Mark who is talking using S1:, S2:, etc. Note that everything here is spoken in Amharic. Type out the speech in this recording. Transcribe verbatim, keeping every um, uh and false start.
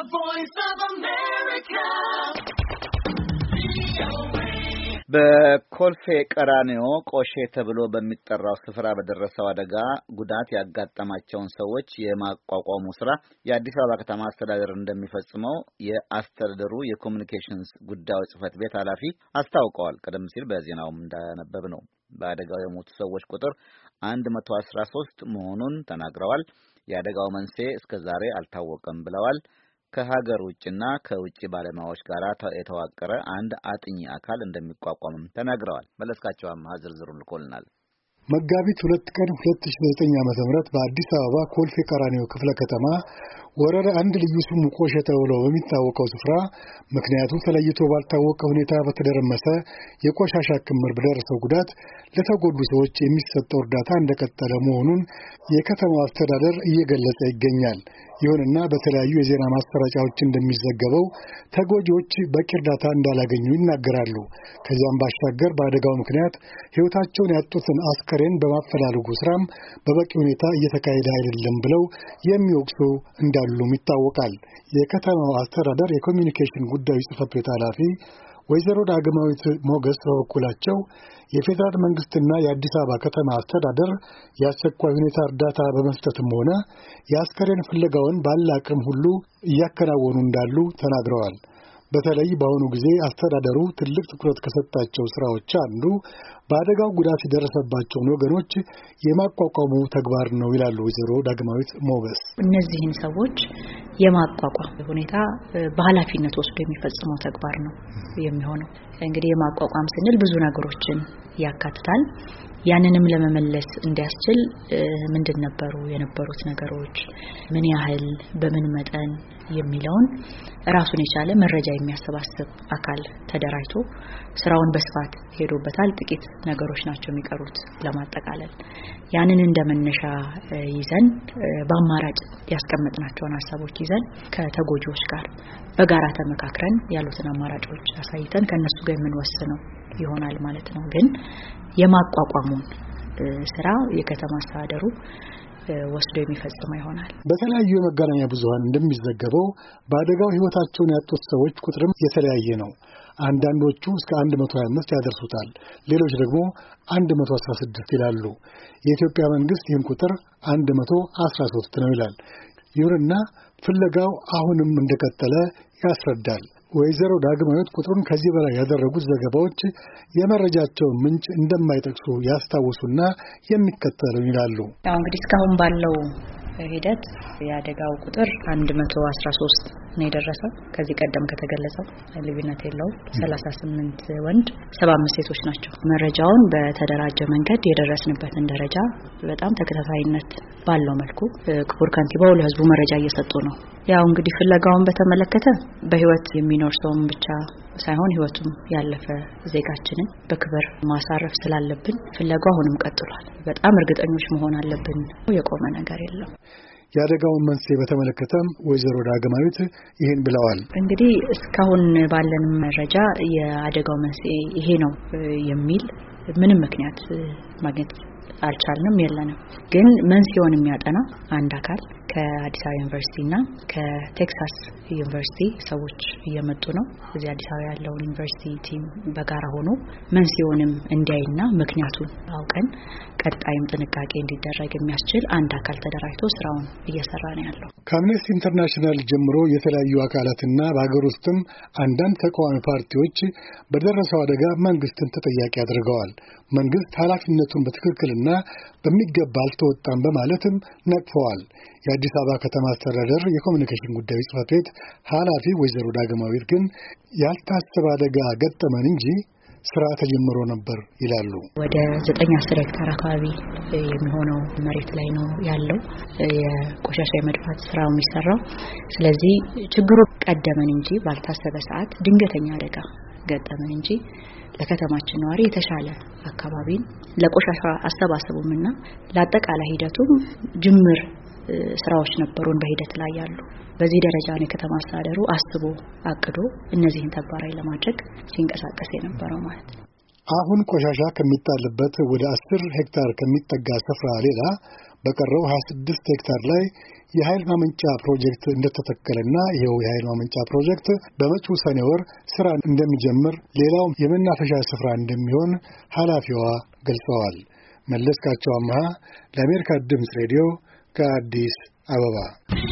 S1: The Voice of America.
S2: በኮልፌ ቀራኒዮ ቆሼ ተብሎ በሚጠራው ስፍራ በደረሰው አደጋ ጉዳት ያጋጠማቸውን ሰዎች የማቋቋሙ ስራ የአዲስ አበባ ከተማ አስተዳደር እንደሚፈጽመው የአስተዳደሩ የኮሙኒኬሽንስ ጉዳዮች ጽህፈት ቤት ኃላፊ አስታውቀዋል። ቀደም ሲል በዜናውም እንዳነበብ ነው በአደጋው የሞቱ ሰዎች ቁጥር አንድ መቶ አስራ ሶስት መሆኑን ተናግረዋል። የአደጋው መንስኤ እስከዛሬ አልታወቀም ብለዋል። ከሀገር ውጭና ከውጭ ባለሙያዎች ጋር የተዋቀረ አንድ አጥኚ አካል እንደሚቋቋምም ተናግረዋል። መለስካቸውም ዝርዝሩን ልኮልናል።
S3: መጋቢት ሁለት ቀን ሁለት ሺህ ዘጠኝ ዓመተ ምህረት በአዲስ አበባ ኮልፌ ቀራኒዮ ክፍለ ከተማ ወረዳ አንድ ልዩ ስሙ ቆሼ ተብሎ በሚታወቀው ስፍራ ምክንያቱ ተለይቶ ባልታወቀ ሁኔታ በተደረመሰ የቆሻሻ ክምር በደረሰው ጉዳት ለተጎዱ ሰዎች የሚሰጠው እርዳታ እንደቀጠለ መሆኑን የከተማው አስተዳደር እየገለጸ ይገኛል። ይሁንና በተለያዩ የዜና ማሰራጫዎች እንደሚዘገበው ተጎጂዎች በቂ እርዳታ እንዳላገኙ ይናገራሉ። ከዚያም ባሻገር በአደጋው ምክንያት ሕይወታቸውን ያጡትን አስከሬን በማፈላለጉ ስራም በበቂ ሁኔታ እየተካሄደ አይደለም ብለው የሚወቅሱ እንዳሉም ይታወቃል። የከተማው አስተዳደር የኮሙኒኬሽን ጉዳዮች ጽህፈት ቤት ኃላፊ ወይዘሮ ዳግማዊት ሞገስ በበኩላቸው የፌዴራል መንግስትና የአዲስ አበባ ከተማ አስተዳደር የአስቸኳይ ሁኔታ እርዳታ በመስጠትም ሆነ የአስከሬን ፍለጋውን ባለ አቅም ሁሉ እያከናወኑ እንዳሉ ተናግረዋል። በተለይ በአሁኑ ጊዜ አስተዳደሩ ትልቅ ትኩረት ከሰጣቸው ስራዎች አንዱ በአደጋው ጉዳት የደረሰባቸውን ወገኖች የማቋቋሙ ተግባር ነው ይላሉ ወይዘሮ ዳግማዊት ሞገስ።
S4: እነዚህን ሰዎች የማቋቋም ሁኔታ በኃላፊነት ወስዶ የሚፈጽመው ተግባር ነው የሚሆነው። እንግዲህ የማቋቋም ስንል ብዙ ነገሮችን ያካትታል። ያንንም ለመመለስ እንዲያስችል ምንድን ነበሩ የነበሩት ነገሮች፣ ምን ያህል፣ በምን መጠን የሚለውን ራሱን የቻለ መረጃ የሚያሰባስብ አካል ተደራጅቶ ስራውን በስፋት ሄዶበታል። ጥቂት ነገሮች ናቸው የሚቀሩት ለማጠቃለል። ያንን እንደመነሻ ይዘን በአማራጭ ያስቀመጥናቸውን ሐሳቦች ይዘን ከተጎጂዎች ጋር በጋራ ተመካክረን ያሉትን አማራጮች አሳይተን ከነሱ ጋር የምንወስነው ይሆናል ማለት ነው። ግን የማቋቋሙን ስራ የከተማ አስተዳደሩ ወስዶ የሚፈጽመው ይሆናል።
S3: በተለያዩ የመገናኛ ብዙሃን እንደሚዘገበው በአደጋው ህይወታቸውን ያጡት ሰዎች ቁጥርም የተለያየ ነው። አንዳንዶቹ እስከ አንድ መቶ ሃያ አምስት ያደርሱታል፣ ሌሎች ደግሞ አንድ መቶ አስራ ስድስት ይላሉ። የኢትዮጵያ መንግስት ይህን ቁጥር አንድ መቶ አስራ ሶስት ነው ይላል። ይሁንና ፍለጋው አሁንም እንደቀጠለ ያስረዳል። ወይዘሮ ዳግማዊት ቁጥሩን ከዚህ በላይ ያደረጉት ዘገባዎች የመረጃቸውን ምንጭ እንደማይጠቅሱ ያስታውሱና የሚከተለው ይላሉ።
S4: ያው እንግዲህ እስካሁን ባለው ሂደት የአደጋው ቁጥር አንድ መቶ አስራ ሶስት ነው የደረሰው። ከዚህ ቀደም ከተገለጸው ልዩነት የለውም። ሰላሳ ስምንት ወንድ ሰባ አምስት ሴቶች ናቸው። መረጃውን በተደራጀ መንገድ የደረስንበትን ደረጃ በጣም ተከታታይነት ባለው መልኩ ክቡር ከንቲባው ለህዝቡ መረጃ እየሰጡ ነው። ያው እንግዲህ ፍለጋውን በተመለከተ በህይወት የሚኖር ሰውም ብቻ ሳይሆን ህይወቱም ያለፈ ዜጋችንን በክብር ማሳረፍ ስላለብን ፍለጋው አሁንም ቀጥሏል። በጣም እርግጠኞች መሆን አለብን። የቆመ ነገር የለም።
S3: የአደጋውን መንስኤ በተመለከተም ወይዘሮ ዳግማዊት ይሄን ብለዋል።
S4: እንግዲህ እስካሁን ባለን መረጃ የአደጋው መንስኤ ይሄ ነው የሚል ምንም ምክንያት ማግኘት አልቻልንም፣ የለንም። ግን መንስኤውን የሚያጠና አንድ አካል ከአዲስ አበባ ዩኒቨርሲቲና ከቴክሳስ ዩኒቨርሲቲ ሰዎች እየመጡ ነው። እዚህ አዲስ አበባ ያለው ዩኒቨርሲቲ ቲም በጋራ ሆኖ መንስኤውንም እንዲያይና ምክንያቱን አውቀን ቀጣይም ጥንቃቄ እንዲደረግ የሚያስችል አንድ አካል ተደራጅቶ ስራውን እየሰራ ነው ያለው።
S3: ከአምነስቲ ኢንተርናሽናል ጀምሮ የተለያዩ አካላትና በሀገር ውስጥም አንዳንድ ተቃዋሚ ፓርቲዎች በደረሰው አደጋ መንግስትን ተጠያቂ አድርገዋል። መንግስት ኃላፊነቱን በትክክልና በሚገባ አልተወጣም በማለትም ነቅፈዋል። የአዲስ አበባ ከተማ አስተዳደር የኮሙኒኬሽን ጉዳዮች ጽህፈት ቤት ኃላፊ ወይዘሮ ዳግማዊት ግን ያልታሰበ አደጋ ገጠመን እንጂ ስራ ተጀምሮ ነበር ይላሉ።
S4: ወደ ዘጠኝ አስር ሄክታር አካባቢ የሚሆነው መሬት ላይ ነው ያለው የቆሻሻ የመድፋት ስራው የሚሰራው። ስለዚህ ችግሩ ቀደመን እንጂ ባልታሰበ ሰዓት ድንገተኛ አደጋ ገጠመን እንጂ ለከተማችን ነዋሪ የተሻለ አካባቢን ለቆሻሻ አሰባሰቡምና ለአጠቃላይ ሂደቱም ጅምር ስራዎች ነበሩን በሂደት ላይ ያሉ። በዚህ ደረጃ ነው ከተማ አስተዳደሩ አስቦ አቅዶ እነዚህን ተግባራዊ ለማድረግ ሲንቀሳቀስ የነበረው ማለት ነው።
S3: አሁን ቆሻሻ ከሚጣልበት ወደ አስር ሄክታር ከሚጠጋ ስፍራ ሌላ በቀረው ሃያ ስድስት ሄክታር ላይ የኃይል ማመንጫ ፕሮጀክት እንደተተከለና ይኸው የኃይል ማመንጫ ፕሮጀክት በመጪው ሰኔ ወር ስራ እንደሚጀምር፣ ሌላው የመናፈሻ ስፍራ እንደሚሆን ኃላፊዋ ገልጸዋል። መለስካቸው አምሃ ለአሜሪካ ድምፅ ሬዲዮ ከአዲስ አበባ